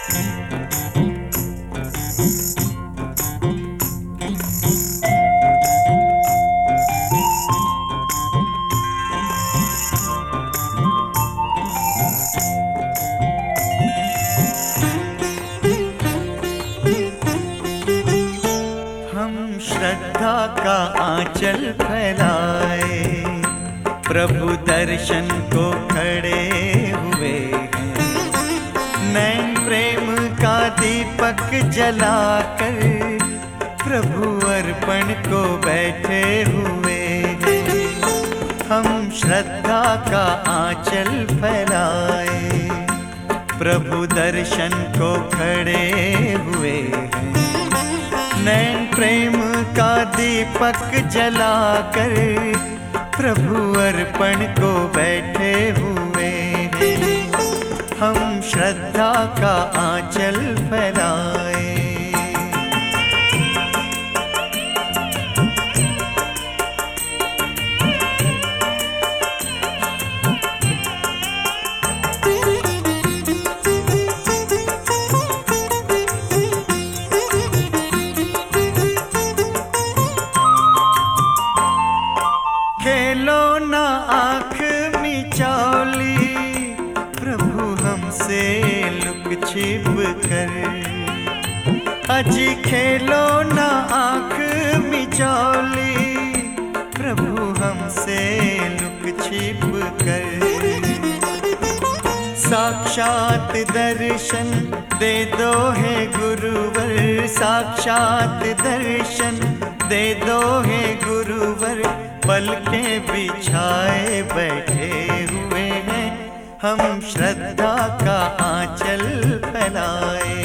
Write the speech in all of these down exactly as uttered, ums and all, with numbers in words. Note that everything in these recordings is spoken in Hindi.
श्रद्धा का आंचल फैलाए, प्रभु दर्शन को खड़े हुए हैं। नैन प्रेम का दीपक जलाकर प्रभु अर्पण को बैठे हुए हैं। हम श्रद्धा का आंचल फैलाए, प्रभु दर्शन को खड़े हुए हैं। नैन प्रेम का दीपक जलाकर प्रभु अर्पण को बैठे हुए हैं। हम श्रद्धा का आंचल फैलाए। खेलो ना आँख मिचौली, प्रभु हमसे लुक छिप कर। अजी खेलो ना आँख मिचौली, प्रभु हमसे लुक छिप कर। साक्षात दर्शन दे दो है गुरुवर, साक्षात दर्शन दे दो है गुरुवर। पलकें बिछाए बैठे हुए हैं, हम श्रद्धा का आंचल फैलाए।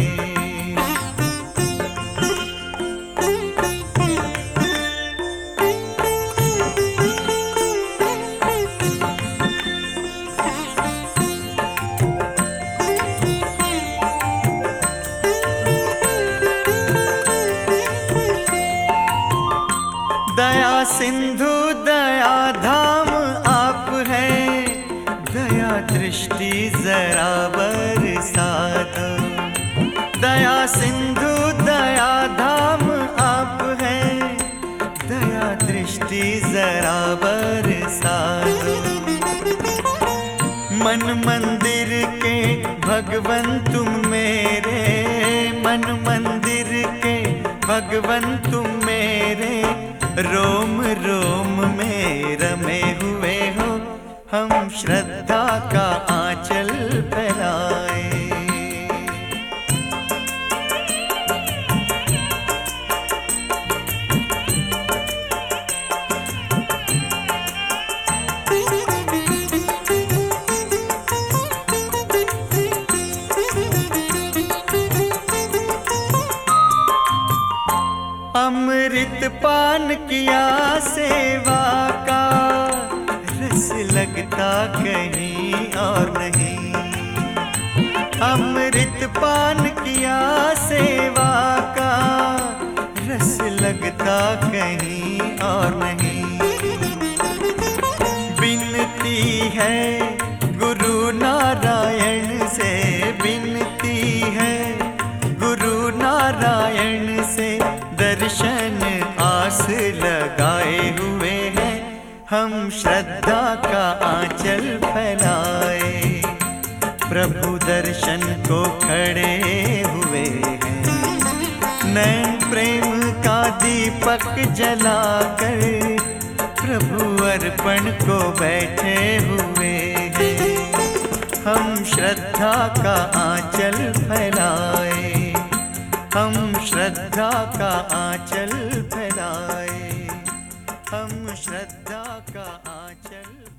दया सिंधु दया धाम आप हैं, दया दृष्टि जरा बरसा दो। दया सिंधु दया धाम आप हैं, दया दृष्टि जरा बरसा दो। मन मंदिर के भगवन तुम मेरे, मन मंदिर के भगवन तुम मेरे। रोम रोम में रमे हुए हो, हम श्रद्धा का आंचल फैलाए। अमृत पान किया सेवा का, रस लगता कहीं और नहीं। अमृत पान किया सेवा का, रस लगता कहीं और नहीं। विनती है गुरु नारायण से, विनती है गुरु नारायण से। दर्शन आस लगाए हुए हैं, हम श्रद्धा का आंचल फैलाए। प्रभु दर्शन को खड़े हुए हैं। नैन प्रेम का दीपक जलाकर प्रभु अर्पण को बैठे हुए हैं। हम श्रद्धा का आंचल फैलाए, हम श्रद्धा का आंचल फैलाए, हम श्रद्धा का आंचल